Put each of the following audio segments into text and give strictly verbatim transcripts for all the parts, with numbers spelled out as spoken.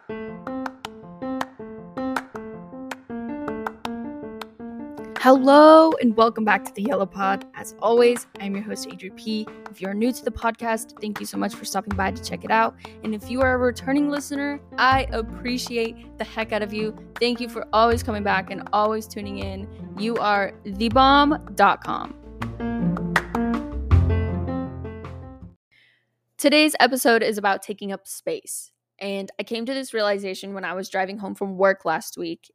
Hello and welcome back to the Yellow Pod. As always, I'm your host, Adri P. If you're new to the podcast, thank you so much for stopping by to check it out. And if you are a returning listener, I appreciate the heck out of you. Thank you for always coming back and always tuning in. You are the bomb dot com. Today's episode is about taking up space. And I came to this realization when I was driving home from work last week.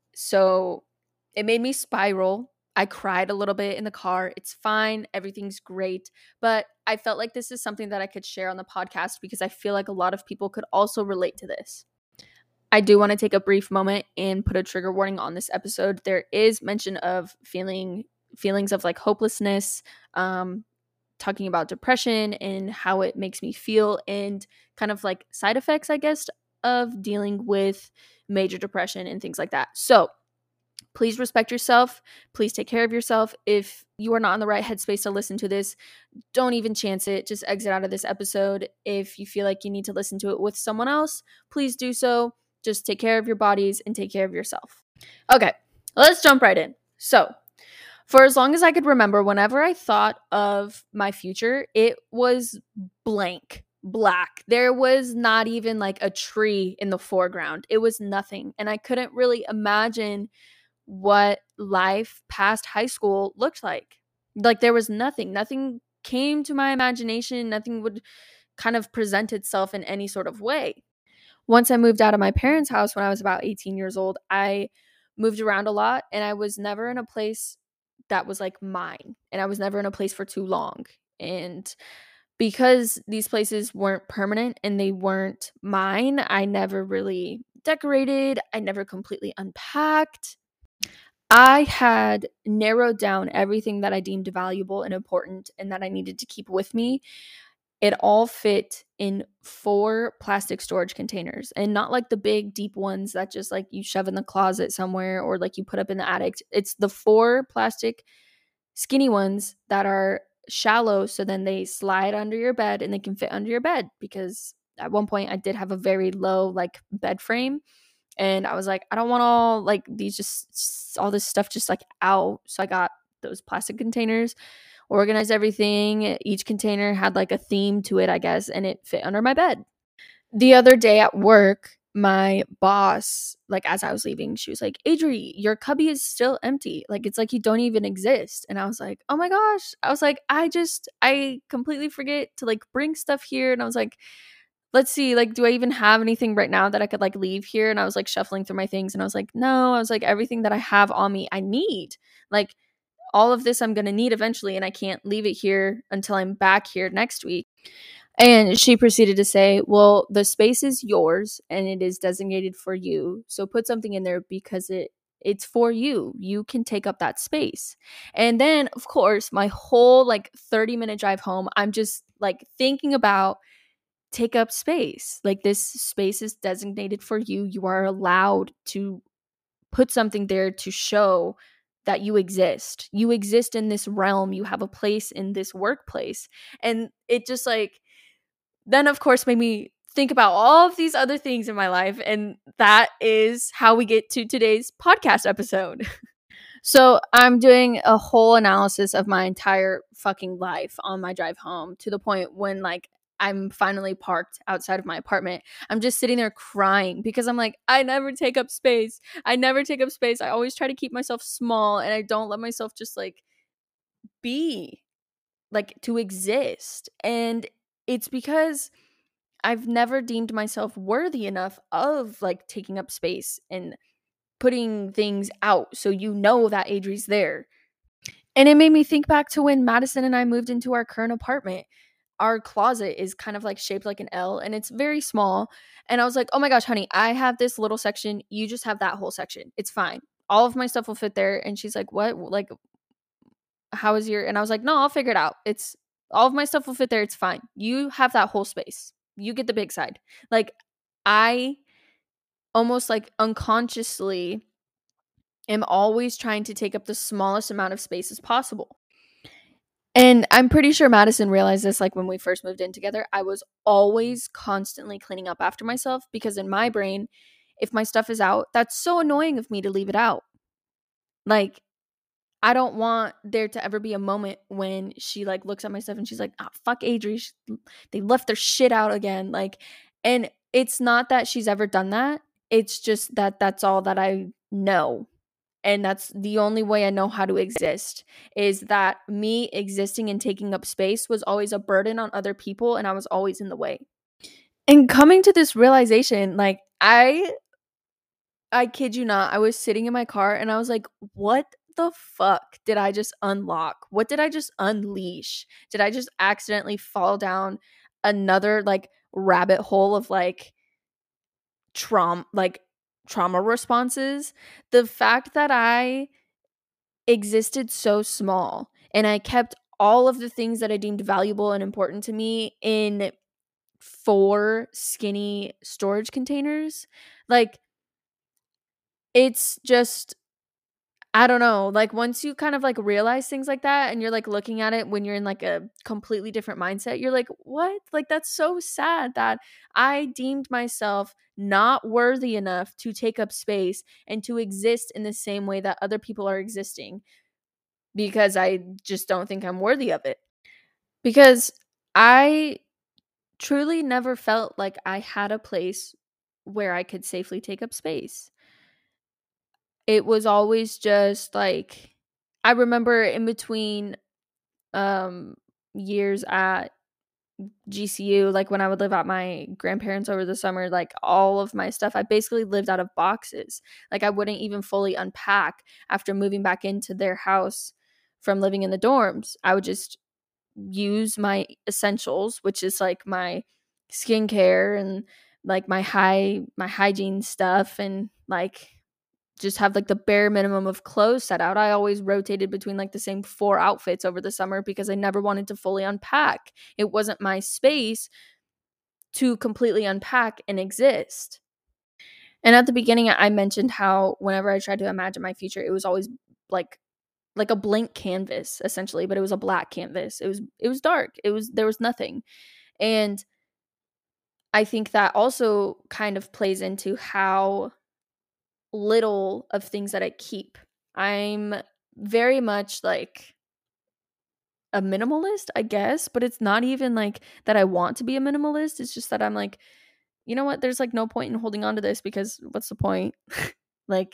So it made me spiral. I cried a little bit in the car. It's fine. Everything's great. But I felt like this is something that I could share on the podcast because I feel like a lot of people could also relate to this. I do want to take a brief moment and put a trigger warning on this episode. There is mention of feeling feelings of like hopelessness, um, talking about depression and how it makes me feel and kind of like side effects, I guess, of dealing with major depression and things like that. So please respect yourself. Please take care of yourself. If you are not in the right headspace to listen to this, don't even chance it. Just exit out of this episode. If you feel like you need to listen to it with someone else, please do so. Just take care of your bodies and take care of yourself. Okay, let's jump right in. So, for as long as I could remember, whenever I thought of my future, it was blank, black. There was not even like a tree in the foreground. It was nothing. And I couldn't really imagine what life past high school looked like. Like there was nothing. Nothing came to my imagination. Nothing would kind of present itself in any sort of way. Once I moved out of my parents' house when I was about eighteen years old, I moved around a lot and I was never in a place that was like mine. And I was never in a place for too long. And because these places weren't permanent and they weren't mine, I never really decorated. I never completely unpacked. I had narrowed down everything that I deemed valuable and important and that I needed to keep with me. It all fit in four plastic storage containers, and not like the big deep ones that just like you shove in the closet somewhere or like you put up in the attic. It's the four plastic skinny ones that are shallow, so then they slide under your bed and they can fit under your bed, because at one point I did have a very low like bed frame. And I was like, I don't want all like these just all this stuff just like out. So I got those plastic containers, organized everything. Each container had like a theme to it, I guess, and it fit under my bed. The other day at work, my boss, like as I was leaving, she was like, Adri, your cubby is still empty. Like it's like you don't even exist. And I was like, oh my gosh. I was like, I just, I completely forget to like bring stuff here. And I was like, let's see, like, do I even have anything right now that I could like leave here? And I was like shuffling through my things and I was like, no, I was like, everything that I have on me, I need. Like all of this I'm going to need eventually, and I can't leave it here until I'm back here next week. And she proceeded to say, well, the space is yours and it is designated for you. So put something in there because it it's for you. You can take up that space. And then, of course, my whole like thirty minute drive home, I'm just like thinking about take up space. Like this space is designated for you. You are allowed to put something there to show that you exist. You exist in this realm. You have a place in this workplace. And it just like, then of course made me think about all of these other things in my life. And that is how we get to today's podcast episode. So I'm doing a whole analysis of my entire fucking life on my drive home, to the point when like I'm finally parked outside of my apartment. I'm just sitting there crying because I'm like, I never take up space. I never take up space. I always try to keep myself small and I don't let myself just like be, like to exist. And it's because I've never deemed myself worthy enough of like taking up space and putting things out so you know that Adri's there. And it made me think back to when Madison and I moved into our current apartment. Our closet is kind of like shaped like an L and it's very small. And I was like, oh my gosh, honey, I have this little section. You just have that whole section. It's fine. All of my stuff will fit there. And she's like, what? Like, how is your, and I was like, no, I'll figure it out. It's all of my stuff will fit there. It's fine. You have that whole space. You get the big side. Like I almost like unconsciously am always trying to take up the smallest amount of space as possible. And I'm pretty sure Madison realized this like when we first moved in together. I was always constantly cleaning up after myself because in my brain, if my stuff is out, that's so annoying of me to leave it out. Like, I don't want there to ever be a moment when she like looks at my stuff and she's like, "Ah, fuck Adri, she, they left their shit out again." Like, and it's not that she's ever done that. It's just that that's all that I know. And that's the only way I know how to exist, is that me existing and taking up space was always a burden on other people and I was always in the way. And coming to this realization, like I I kid you not, I was sitting in my car and I was like, what the fuck did I just unlock? What did I just unleash? Did I just accidentally fall down another like rabbit hole of like trauma like trauma responses? The fact that I existed so small and I kept all of the things that I deemed valuable and important to me in four skinny storage containers. Like, it's just, I don't know. Like, once you kind of like realize things like that and you're like looking at it when you're in like a completely different mindset, you're like, what? Like, that's so sad that I deemed myself not worthy enough to take up space and to exist in the same way that other people are existing, because I just don't think I'm worthy of it. Because I truly never felt like I had a place where I could safely take up space. It was always just like, I remember in between um years at G C U, like when I would live at my grandparents over the summer, like all of my stuff, I basically lived out of boxes. Like, I wouldn't even fully unpack after moving back into their house from living in the dorms. I would just use my essentials, which is like my skincare and like my high my hygiene stuff, and like just have like the bare minimum of clothes set out. I always rotated between like the same four outfits over the summer because I never wanted to fully unpack. It wasn't my space to completely unpack and exist. And at the beginning I mentioned how whenever I tried to imagine my future, it was always like like a blank canvas essentially, but it was a black canvas. It was it was dark. It was there was nothing. And I think that also kind of plays into how little of things that I keep. I'm very much like a minimalist, I guess, but it's not even like that I want to be a minimalist. It's just that I'm like, you know what? There's like no point in holding on to this because what's the point? Like,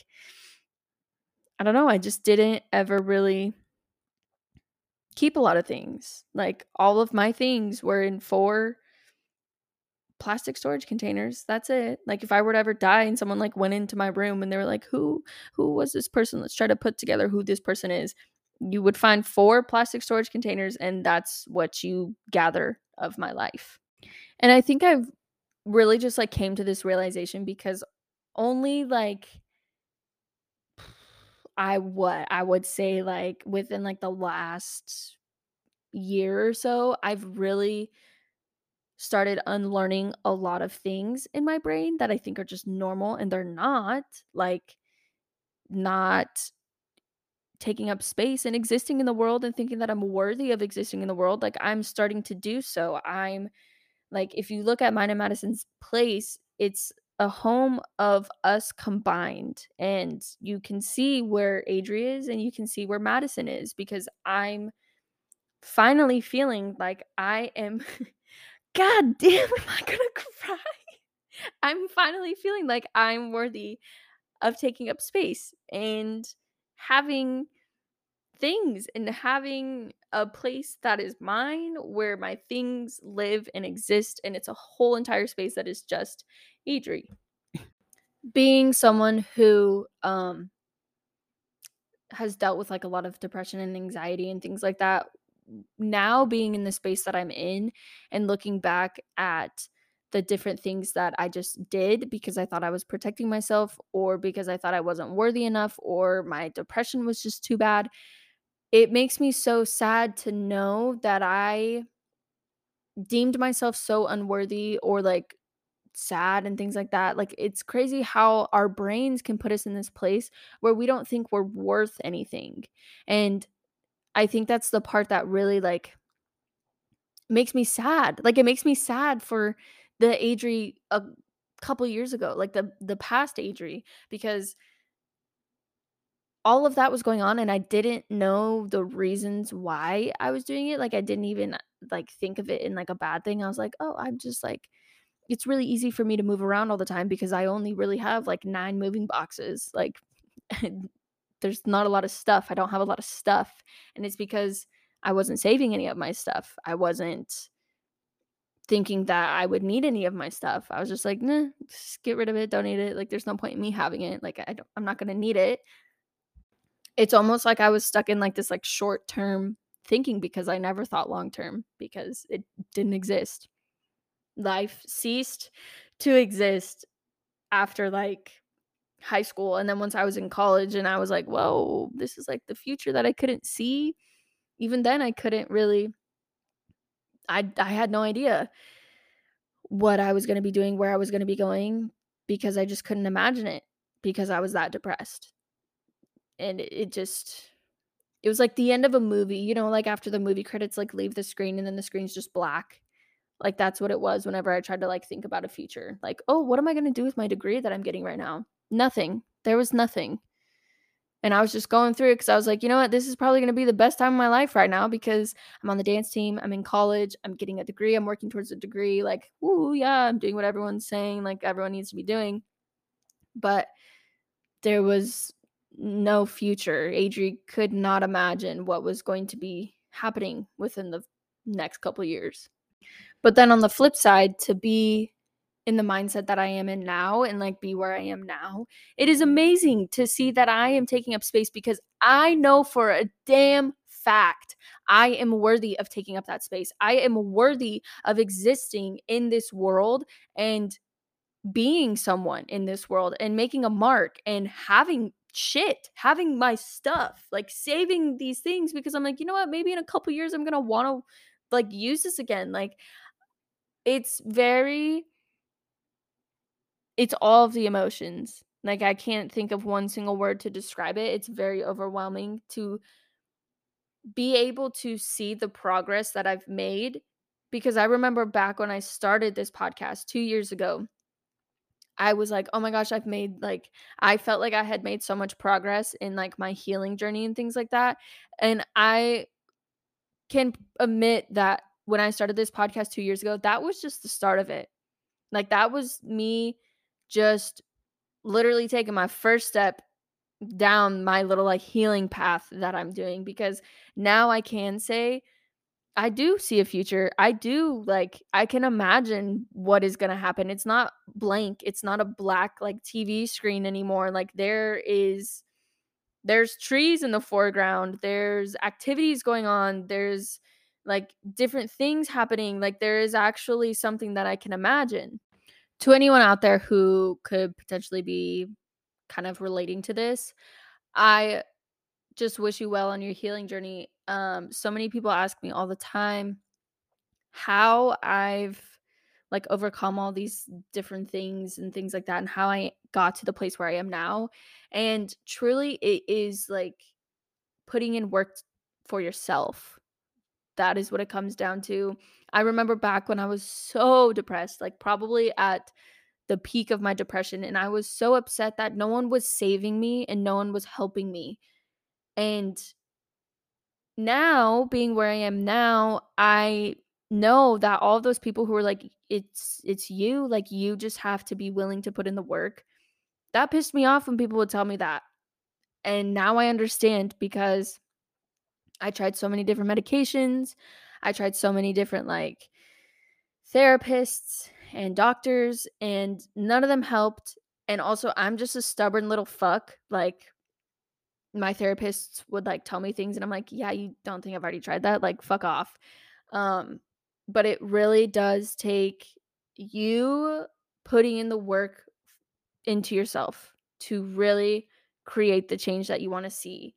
I don't know. I just didn't ever really keep a lot of things. Like, all of my things were in four plastic storage containers. That's it. Like, if I were to ever die and someone like went into my room and they were like, who who was this person? Let's try to put together who this person is. You would find four plastic storage containers and that's what you gather of my life. And I think I've really just like came to this realization because only like I what I would say like within like the last year or so, I've really started unlearning a lot of things in my brain that I think are just normal and they're not. Like, not taking up space and existing in the world and thinking that I'm worthy of existing in the world. Like, I'm starting to do so. I'm like, if you look at mine and Madison's place, it's a home of us combined. And you can see where Adri is and you can see where Madison is because I'm finally feeling like I am. God damn, am I gonna cry? I'm finally feeling like I'm worthy of taking up space and having things and having a place that is mine where my things live and exist, and it's a whole entire space that is just Adri. Being someone who um has dealt with like a lot of depression and anxiety and things like that, now being in the space that I'm in and looking back at the different things that I just did because I thought I was protecting myself or because I thought I wasn't worthy enough or my depression was just too bad, it makes me so sad to know that I deemed myself so unworthy or like sad and things like that. Like, it's crazy how our brains can put us in this place where we don't think we're worth anything. And I think that's the part that really, like, makes me sad. Like, it makes me sad for the Adri a couple years ago, like, the the past Adri, because all of that was going on and I didn't know the reasons why I was doing it. Like, I didn't even, like, think of it in, like, a bad thing. I was like, "Oh, I'm just, like, it's really easy for me to move around all the time because I only really have, like, nine moving boxes." Like, there's not a lot of stuff. I don't have a lot of stuff, and it's because I wasn't saving any of my stuff. I wasn't thinking that I would need any of my stuff. I was just like, "Nah, just get rid of it, don't need it. Like, there's no point in me having it. Like, I don't I'm not gonna need it." It's almost like I was stuck in, like, this, like, short-term thinking because I never thought long-term because it didn't exist. Life ceased to exist after, like, high school, and then once I was in college and I was like, "Whoa, this is, like, the future that I couldn't see." Even then, I couldn't really I I had no idea what I was gonna be doing, where I was gonna be going, because I just couldn't imagine it because I was that depressed. And it it just it was like the end of a movie, you know, like, after the movie credits, like, leave the screen and then the screen's just black. Like, that's what it was whenever I tried to, like, think about a future. Like, "Oh, what am I gonna do with my degree that I'm getting right now?" Nothing. There was nothing. And I was just going through it because I was like, "You know what? This is probably gonna be the best time of my life right now because I'm on the dance team, I'm in college, I'm getting a degree, I'm working towards a degree, like, ooh, yeah, I'm doing what everyone's saying, like, everyone needs to be doing." But there was no future. Adri could not imagine what was going to be happening within the next couple years. But then on the flip side, to be in the mindset that I am in now and, like, be where I am now, it is amazing to see that I am taking up space because I know for a damn fact I am worthy of taking up that space. I am worthy of existing in this world and being someone in this world and making a mark and having shit, having my stuff, like, saving these things because I'm like, "You know what? Maybe in a couple years I'm gonna wanna, like, use this again." Like, it's very it's all of the emotions. Like, I can't think of one single word to describe it. It's very overwhelming to be able to see the progress that I've made because I remember back when I started this podcast two years ago, I was like, "Oh my gosh, I've made, like," I felt like I had made so much progress in, like, my healing journey and things like that, and I can admit that when I started this podcast two years ago, that was just the start of it. Like, that was me just literally taking my first step down my little, like, healing path that I'm doing because now I can say I do see a future. I do, like, I can imagine what is gonna happen. It's not blank. It's not a black, like, T V screen anymore. Like, there is there's trees in the foreground. There's activities going on. There's, like, different things happening. Like, there is actually something that I can imagine. To anyone out there who could potentially be kind of relating to this, I just wish you well on your healing journey. Um, so many people ask me all the time how I've, like, overcome all these different things and things like that and how I got to the place where I am now. And truly it is, like, putting in work for yourself. That is what it comes down to. I remember back when I was so depressed, like, probably at the peak of my depression, and I was so upset that no one was saving me and no one was helping me. And now, being where I am now, I know that all of those people who are like, it's it's you, like, you just have to be willing to put in the work. That pissed me off when people would tell me that. And now I understand because I tried so many different medications. I tried so many different, like, therapists and doctors, and none of them helped. And also, I'm just a stubborn little fuck. Like, my therapists would, like, tell me things and I'm like, "Yeah, you don't think I've already tried that? Like, fuck off." Um, but it really does take you putting in the work into yourself to really create the change that you wanna see.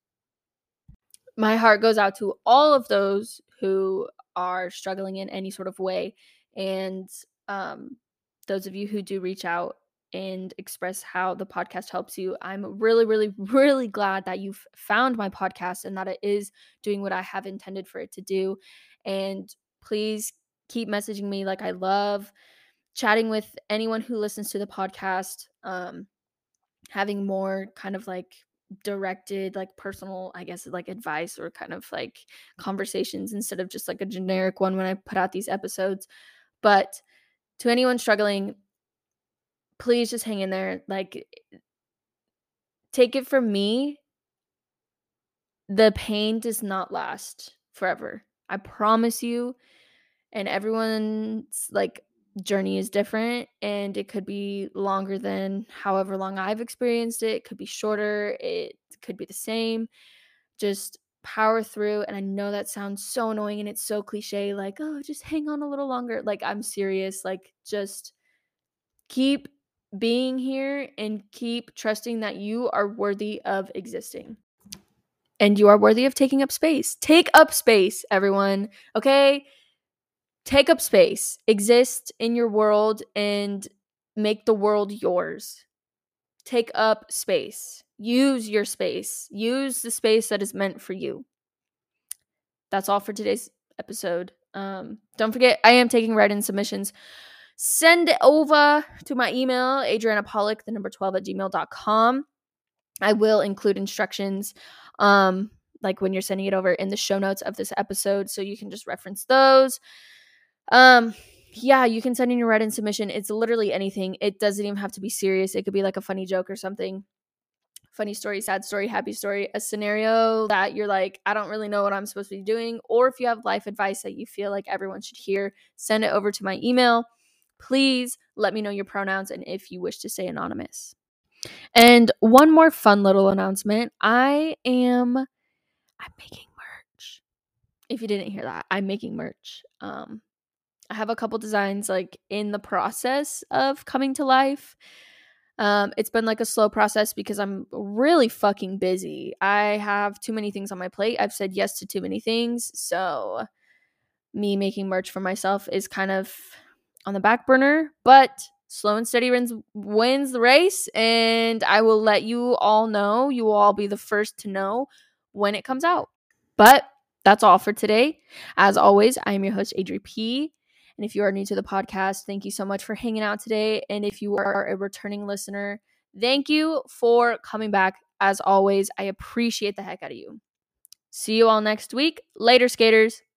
My heart goes out to all of those who are struggling in any sort of way, and, um, those of you who do reach out, and express how the podcast helps you. I'm really, really, really glad that you've found my podcast and that it is doing what I have intended for it to do. And please keep messaging me. Like, I love chatting with anyone who listens to the podcast, um, having more kind of like directed, like personal, I guess, like advice or kind of like conversations instead of just like a generic one when I put out these episodes. But to anyone struggling, please just hang in there. Like, take it from me, the pain does not last forever. I promise you. And everyone's like journey is different, and it could be longer than however long I've experienced it. It could be shorter. It could be the same. Just power through. And I know that sounds so annoying and it's so cliche, like, oh, just hang on a little longer. Like, I'm serious. Like, just keep being here and keep trusting that you are worthy of existing. And you are worthy of taking up space. Take up space, everyone. Okay? Take up space. Exist in your world and make the world yours. Take up space. Use your space. Use the space that is meant for you. That's all for today's episode. Um, don't forget, I am taking write-in submissions. Send it over to my email, Adriana Pollock, the number twelve at gmail dot com. I will include instructions, um, like when you're sending it over in the show notes of this episode, so you can just reference those. Um, yeah, you can send in your write-in submission. It's literally anything. It doesn't even have to be serious. It could be like a funny joke or something. Funny story, sad story, happy story, a scenario that you're like, I don't really know what I'm supposed to be doing. Or if you have life advice that you feel like everyone should hear, send it over to my email. Please let me know your pronouns and if you wish to stay anonymous. And one more fun little announcement. I am, I'm making merch. If you didn't hear that, I'm making merch. Um, I have a couple designs like in the process of coming to life. Um, it's been like a slow process because I'm really fucking busy. I have too many things on my plate. I've said yes to too many things. So me making merch for myself is kind of on the back burner, but slow and steady wins, wins the race. And I will let you all know. You will all be the first to know when it comes out. But that's all for today. As always, I am your host, Adri P. And if you are new to the podcast, thank you so much for hanging out today. And if you are a returning listener, thank you for coming back. As always, I appreciate the heck out of you. See you all next week. Later, skaters.